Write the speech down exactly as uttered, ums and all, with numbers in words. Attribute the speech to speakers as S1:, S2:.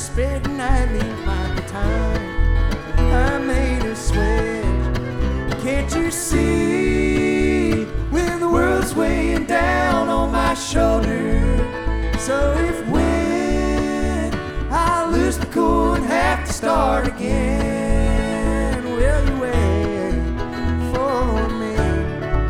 S1: spitting at me like the time I made her sweat. Can't you see when the world's weighing down on my shoulder? So if when I lose the cool and have to start again,